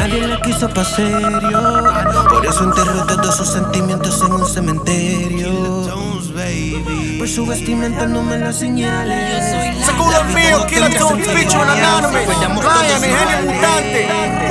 Nadie la quiso pa' serio, por eso enterró todos sus sentimientos en un cementerio. Por su vestimenta no me la señales. Ese culo es mío, Killer Tones featuring Anonymous, Ryan, el genio mutante.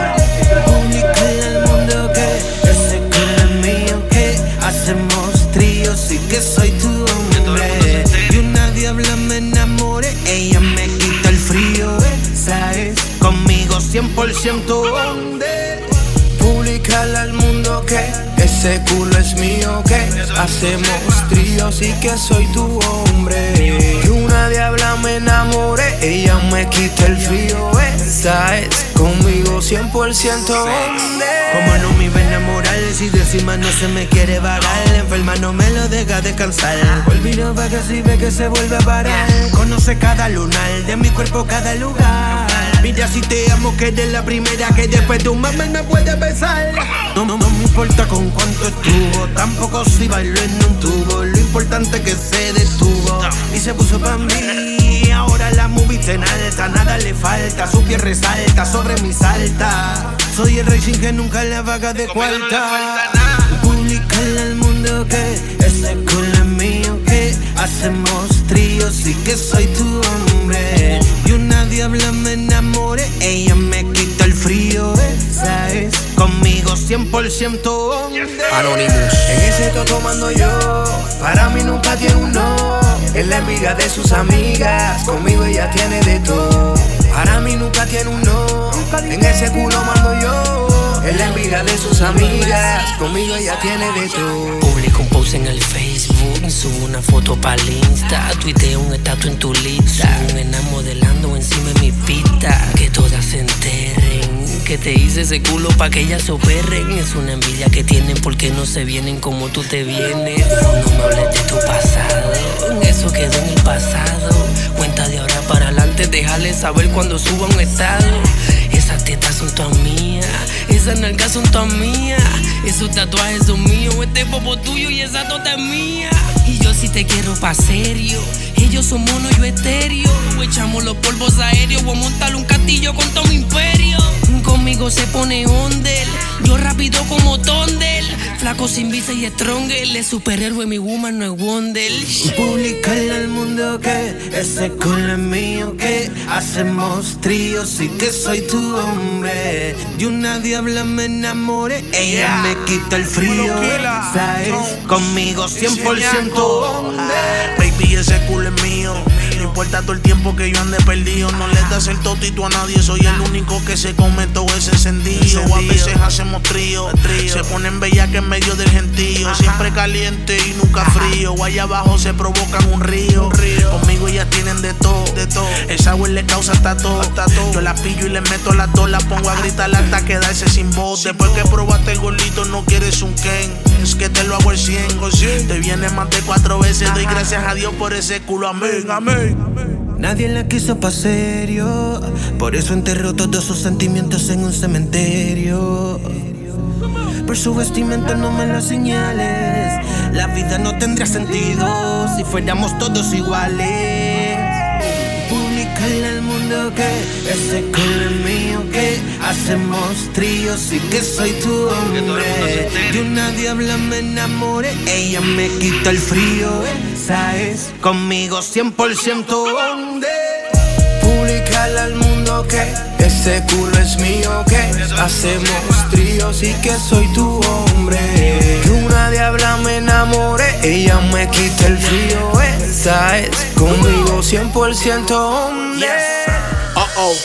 Comunicarle al mundo que ese culo es mío, que hacemos tríos y que soy tu hombre. Y una diabla me enamoré, ella me quita el frío. ¿Sabes? Conmigo 100% hombre. Publicarle al mundo que ese culo es mío, que hacemos tríos y que soy tu hombre. Y una diabla me enamoré, ella me quita el frío. ¿Sabes? Conmigo 100% hombre. Como no me iba a enamorar si de encima no se me quiere vagar? La enferma no me lo deja descansar. Olvido vagas y ve que se vuelve a parar. Conoce cada lunar, de mi cuerpo cada lugar. Mira si te amo que eres la primera que después de un mamá me puede besar. No me importa con cuánto estuvo, tampoco si bailó en un tubo. Lo importante es que se detuvo y se puso pa' mí. Ahora la movie se enalta, nada le falta. Su piel resalta sobre mi salta. Soy el rey sin que nunca la vaga de cuarta. Publicarle al mundo que ese culo es mío, que hacemos tríos y que soy tu hombre. Y una diabla me enamoré, ella me quita el frío. ¿Sabes? Conmigo 100% hombre. Anonymous. En ese toco mando yo, para mí nunca tiene un no. Es la envidia de sus amigas, conmigo ella tiene de todo. Para mí nunca tiene un no, en ese culo mando yo. Es la envidia de sus amigas, conmigo ella tiene de todo. Publico un post en el Facebook, subo una foto para el Insta, tuiteo un estatus en tu lista, subo un enano modelando encima de mi pista, que todas se enteren, que te hice ese culo pa' que ellas se operen. Es una envidia que tienen porque no se vienen como tú te vienes. No me hables de tu pasado, eso quedó en el pasado. Cuenta de ahora para adelante, déjale saber cuando suba un estado. Esas tetas son todas mías, esas nalgas son todas mías, esos tatuajes son míos, este popo tuyo y esa tota es mía. Y yo si te quiero pa' serio, ellos son mono, yo estéreo. O echamos los polvos aéreos o a montar un castillo con todo mi imperio. Conmigo se pone ondel, yo rápido como Tondel. Flaco sin visa y stronger, el superhéroe mi woman no es Wonder. Publicarle al mundo que ese culo es mío, que hacemos tríos y que soy tu hombre. Y una diabla me enamoré, ella me quita el frío. ¿Sabes? Conmigo 100% hombre. Baby, ese culo es mío. No importa todo el tiempo que yo ande perdido. No le das el totito a nadie. Soy el único que se come todo ese encendido. A veces hacemos trío. Se ponen bella que en medio del gentío. Siempre caliente y nunca frío. Allá abajo se provocan un río. Conmigo ellas tienen de todo. Esa güey le causa hasta todo. Yo la pillo y le meto las dos. La pongo a gritar hasta quedarse sin voz. Después que probaste el golito no quieres un Ken. Es que te lo hago el 100. Te viene más de 4 veces. Doy gracias a Dios por ese culo. Amén, amén. Nadie la quiso pa' serio, por eso enterró todos sus sentimientos en un cementerio. Por su vestimenta no me la señales, la vida no tendría sentido si fuéramos todos iguales. Publicarle al mundo que ese culo es mío, que hacemos tríos y que soy tu hombre. De una diabla me enamoré, ella me quita el frío. ¿Sabes? Conmigo 100% hombre. Publicarle al mundo que ese culo es mío, que hacemos tríos y que soy tu hombre. Que una diabla me enamoré, ella me quita el frío. ¿Sabes? Conmigo 100% hombre.